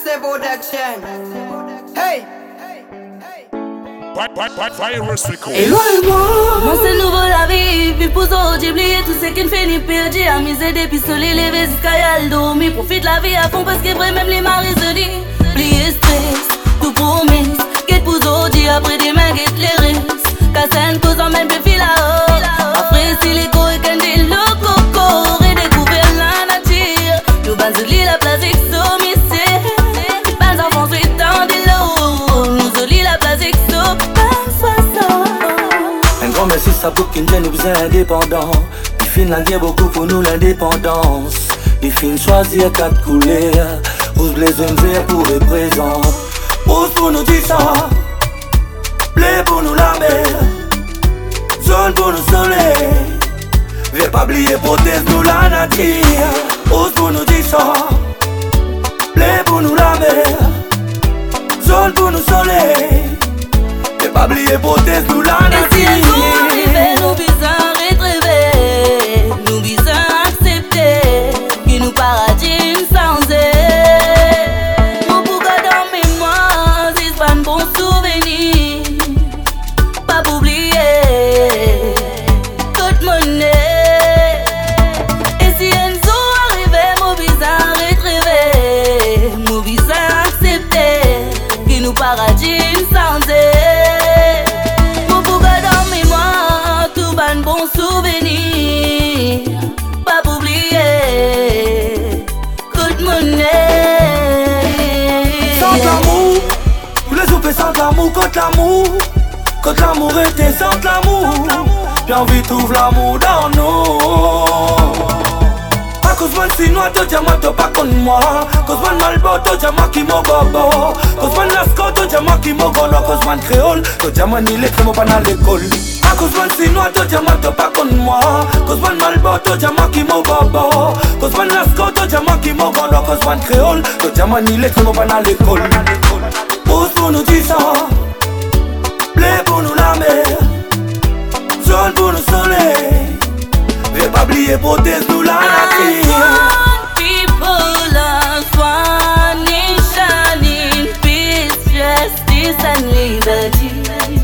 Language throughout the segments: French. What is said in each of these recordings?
Access Production. Hey. Et loin et moi, mon c'est nouveau la vie. Puis pour ça, j'ai oublié tout ce qui ne fait ni perdu. Amuser des pistolets, lever jusqu'à y dormir. Profite la vie à fond parce que vrai même les maris se disent. Plier stress, tout promesse. Get pour aujourd'hui, après demain, get les restes. Casse une cause en même plus là-haut. Après, si les co et candés, le coco. Redécouvrir la nature. Nous banzoulis la place exomissée. Pas enfants, c'est dans des lots. Nous olis la place exomissée. Un grand merci ça pour qu'il nous indépendants. Il finit la guerre beaucoup pour nous l'indépendance. Il finit choisir quatre couleurs. Rouge, bleu, jaune, vert pour le présent. Rouge pour nous 10 ans. Bleu pour nous la mer. Jaune pour nous soleil. Vert pas oublier protège nous la nature. Rouge pour nous 10 ans. Bleu pour nous la mer. Jaune pour nous soleil. Pas oublier protège nous la nature. Et si un jour arrivé, nous besoin retrouver, nous besoin accepter, qui nous paradis sans aide. Mon bouga dans mémoire, c'est pas un bon souvenir. Pas oublier, toute monnaie. Et si un jour arrivé, nous besoin retrouver, nous besoin accepter, qui nous paradis sans aide. Bon souvenir, pas oublier, coup de monnaie. Sans l'amour, tous les jours sans l'amour, quand l'amour était sans l'amour, j'ai envie de trouver l'amour dans nous. A cause man sinois, toi diamant, toi pas contre moi. Cause man malbo, toi diamant qui m'en gobo. Cause man lasco, toi diamant qui m'en gono. Cause man créole, toi diamant ni lettre, moi pas dans l'école. A cause man sinois, toi diamant, toi pas contre moi. Cause man malbo, toi diamant qui m'en gobo. Cause man lasco, toi diamant qui m'en gono. Cause man créole, toi diamant ni lettre, moi pas dans l'école. Rouge pour nous 10 ans. Bleu pour nous la mer. Jaune pour nous soleil. Veuillez pas oublier protège nous la nature. People as one nation in peace, justice and liberty.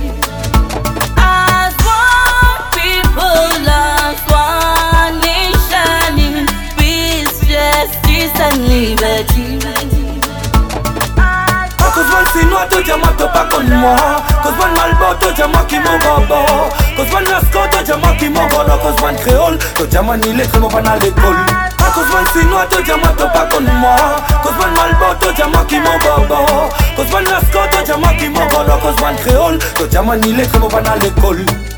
As one people, as one nation in peace, justice and liberty. Cause man sinois, toi diamant, toi pas contre moi. Cause man malbo, toi diamant qui m'en gobo. Cause man lasco, toi diamant qui m'en gono. Cause man créole, toi diamant ni lettre, moi pas dans l'école. Cause man sinois, toi diamant, toi pas contre moi. Cause man malbo, toi diamant qui m'en gobo. Cause man lasco, toi diamant qui m'en gono. Cause man créole, toi diamant ni lettre, moi pas dans l'école.